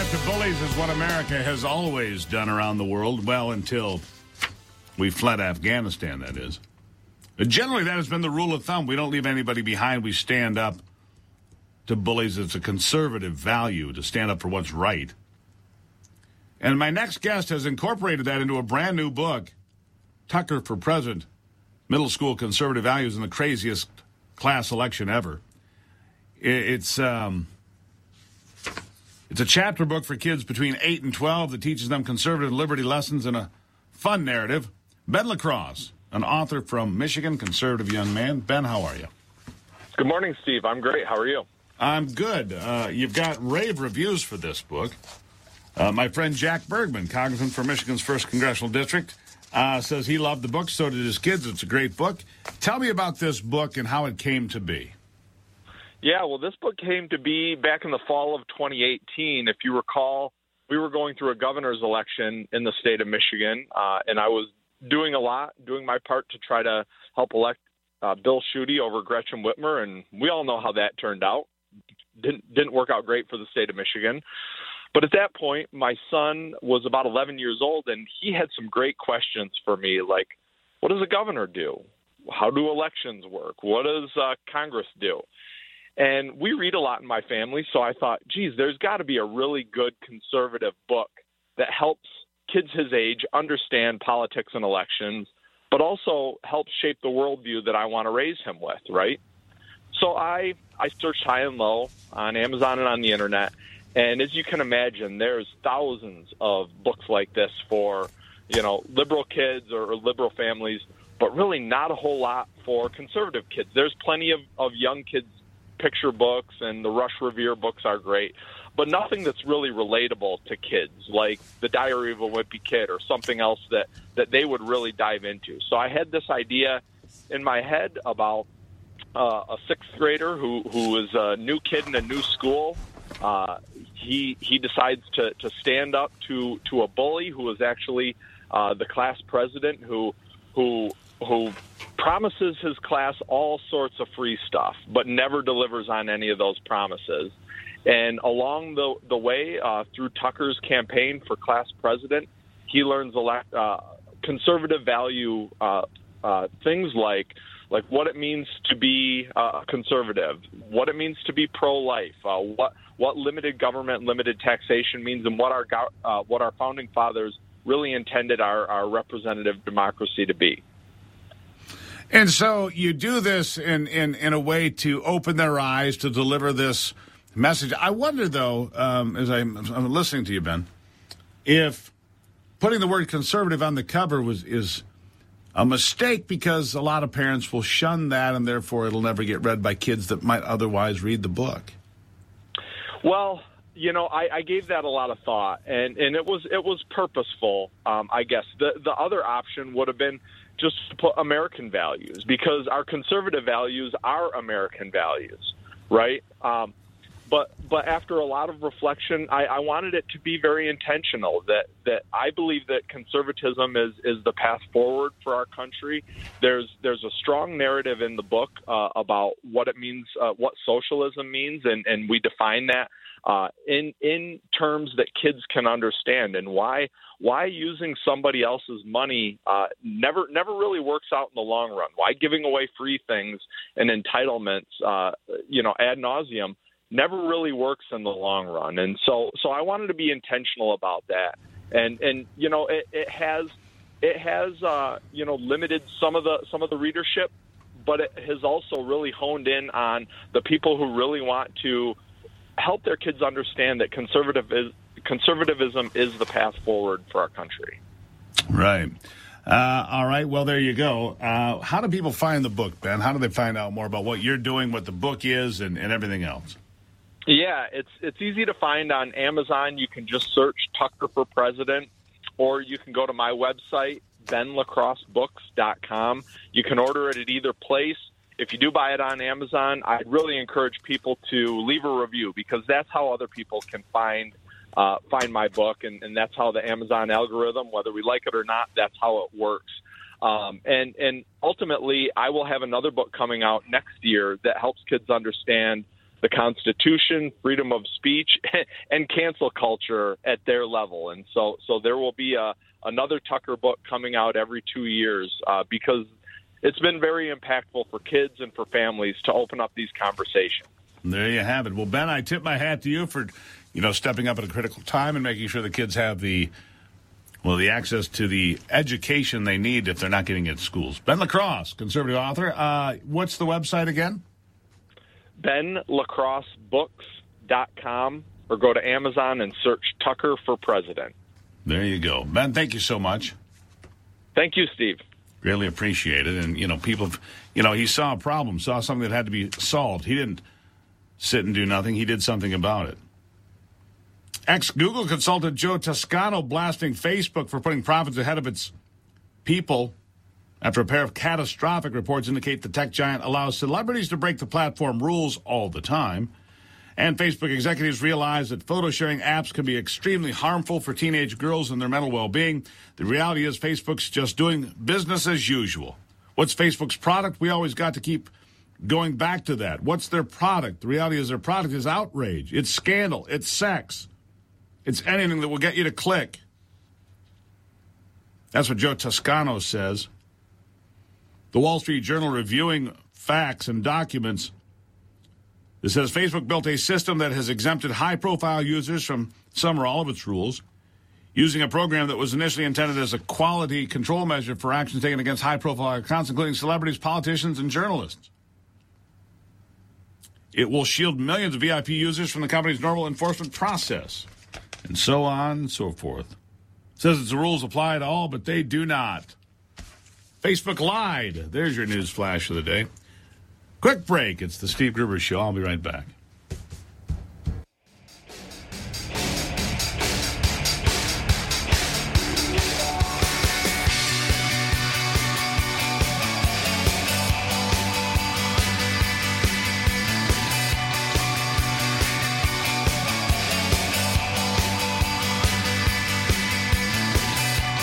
death to bullies is what America has always done around the world, well, until we fled Afghanistan, that is. But generally, that has been the rule of thumb. We don't leave anybody behind. We stand up to bullies. It's a conservative value to stand up for what's right. And my next guest has incorporated that into a brand new book, Tucker for President, Middle School Conservative Values in the Craziest Class Election Ever. It's a chapter book for kids between 8 and 12 that teaches them conservative liberty lessons in a fun narrative. Ben LaCrosse, an author from Michigan, conservative young man. Ben, how are you? Good morning, Steve. I'm great. How are you? I'm good. You've got rave reviews for this book. My friend Jack Bergman, congressman for Michigan's 1st Congressional District, says he loved the book. So did his kids. It's a great book. Tell me about this book and how it came to be. Yeah, well, this book came to be back in the fall of 2018. If you recall, we were going through a governor's election in the state of Michigan, and I was doing my part to try to help elect Bill Schuette over Gretchen Whitmer, and we all know how that turned out. Didn't work out great for the state of Michigan. But at that point, my son was about 11 years old, and he had some great questions for me, like, what does a governor do? How do elections work? What does Congress do? And we read a lot in my family, so I thought, geez, there's got to be a really good conservative book that helps kids his age understand politics and elections, but also helps shape the worldview that I want to raise him with, right? So I searched high and low on Amazon and on the internet, and as you can imagine, there's thousands of books like this for, liberal kids or liberal families, but really not a whole lot for conservative kids. There's plenty of young kids picture books, and the Rush Revere books are great, but nothing that's really relatable to kids, like The Diary of a Wimpy Kid or something else that they would really dive into. So I had this idea in my head about a 6th grader who is a new kid in a new school. He decides to stand up to a bully who is actually the class president who promises his class all sorts of free stuff, but never delivers on any of those promises. And along the way, through Tucker's campaign for class president, he learns conservative value things like what it means to be conservative, what it means to be pro-life, what limited government, limited taxation means, and what our founding fathers really intended our representative democracy to be. And so you do this in a way to open their eyes, to deliver this message. I wonder, though, as I'm listening to you, Ben, if putting the word conservative on the cover is a mistake, because a lot of parents will shun that, and therefore it'll never get read by kids that might otherwise read the book. Well, I gave that a lot of thought, and it was purposeful. I guess the other option would have been just to put American values, because our conservative values are American values, right? But after a lot of reflection, I wanted it to be very intentional, that I believe that conservatism is the path forward for our country. There's a strong narrative in the book about what it means, what socialism means, and we define that in terms that kids can understand, and why using somebody else's money never really works out in the long run. Why giving away free things and entitlements, ad nauseum, never really works in the long run. And so I wanted to be intentional about that. And it has limited some of the readership, but it has also really honed in on the people who really want to help their kids understand that conservatism is the path forward for our country. Right. All right. Well, there you go. How do people find the book, Ben? How do they find out more about what you're doing, what the book is, and everything else? Yeah, it's easy to find on Amazon. You can just search Tucker for President, or you can go to my website, benlacrossebooks.com. You can order it at either place. If you do buy it on Amazon, I'd really encourage people to leave a review, because that's how other people can find my book, and that's how the Amazon algorithm, whether we like it or not, that's how it works. And ultimately, I will have another book coming out next year that helps kids understand the Constitution, freedom of speech, and cancel culture at their level. And so there will be another Tucker book coming out every 2 years because it's been very impactful for kids and for families to open up these conversations. There you have it. Well, Ben, I tip my hat to you for, stepping up at a critical time and making sure the kids have the access to the education they need if they're not getting it at schools. Ben LaCrosse, conservative author. What's the website again? BenLaCrosseBooks.com, or go to Amazon and search Tucker for President. There you go. Ben, thank you so much. Thank you, Steve. Really appreciate it. And, people, he saw a problem, saw something that had to be solved. He didn't sit and do nothing. He did something about it. Ex-Google consultant Joe Toscano blasting Facebook for putting profits ahead of its people after a pair of catastrophic reports indicate the tech giant allows celebrities to break the platform rules all the time. And Facebook executives realize that photo-sharing apps can be extremely harmful for teenage girls and their mental well-being. The reality is Facebook's just doing business as usual. What's Facebook's product? We always got to keep going back to that. What's their product? The reality is their product is outrage. It's scandal. It's sex. It's anything that will get you to click. That's what Joe Toscano says. The Wall Street Journal reviewing facts and documents. It says Facebook built a system that has exempted high-profile users from some or all of its rules, using a program that was initially intended as a quality control measure for actions taken against high-profile accounts, including celebrities, politicians, and journalists. It will shield millions of VIP users from the company's normal enforcement process, and so on and so forth. It says its rules apply to all, but they do not. Facebook lied. There's your news flash of the day. Quick break. It's the Steve Gruber Show. I'll be right back.